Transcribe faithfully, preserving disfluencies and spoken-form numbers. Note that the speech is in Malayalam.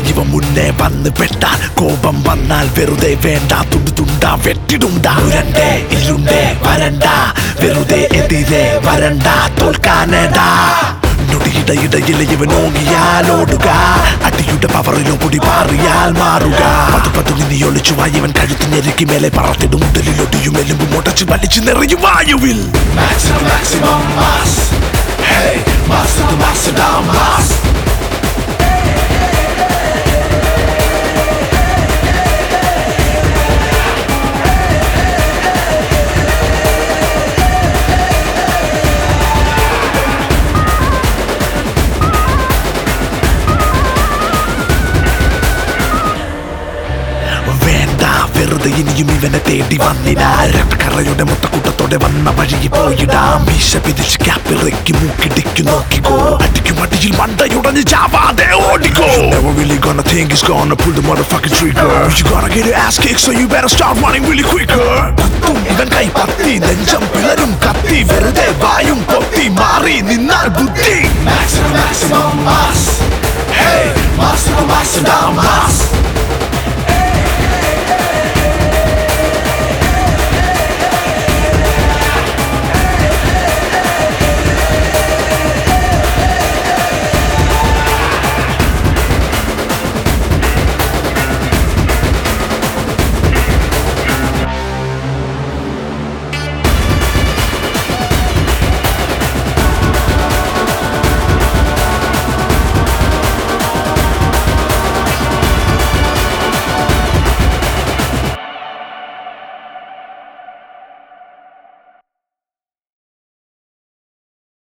ഇവ മുന്നേ വന്ന് പെട്ടാൽ കോപം വന്നാൽ വെറുതെ വേണ്ട തുണ്ടു തുണ്ടാ വെട്ടിടുണ്ടാ ഉരണ്ടേ ഇരുണ്ടേ വരണ്ട വെറുതെ എതിരെ വരണ്ട തോൽക്കാനടാ നൊടിയിടയിടയിലെ ഇവൻ ഓങ്ങിയാലോടുക അടിയുടെ പവറിലോ പൊടി പാറിയാൽ മാറുക പതു പതു നിന്നി ഒളിച്ചുവായി ഇവൻ കഴുത്ത് ഞെരുക്കി മേലെ പറത്തിടും ഉടലിലൊടിയും എലുമ്പും മുടച്ച് വലിച്ചു നിറയും വായുവിൽ വെറുതെ ഇനിയും ഇവനെ തേടി വന്നിടാൻ രക്തക്കറയുടെ മുട്ടക്കൂട്ടത്തോടെ വന്ന വഴിയിൽ പോയിടാം മീശ പിരിച്ച് ക്യാപ്പിറക്കി മൂക്കിടിക്കു നോക്കിക്കോ അടിക്കും അടിയിൽ മണ്ടയുടഞ്ഞ് ചാവാതെ ഓടിക്കോ Never really gonna think it's gonna pull the motherfucking trigger You gotta get your ass kicked so you better start running really quicker കുത്തും ഇവൻ കൈ പത്തി നെഞ്ചം പിളരും കത്തി വെറുതെ വായും പൊത്തി മാറി നിന്നാൽ ബുദ്ധി Maximum maximum mass Hey maximum maximum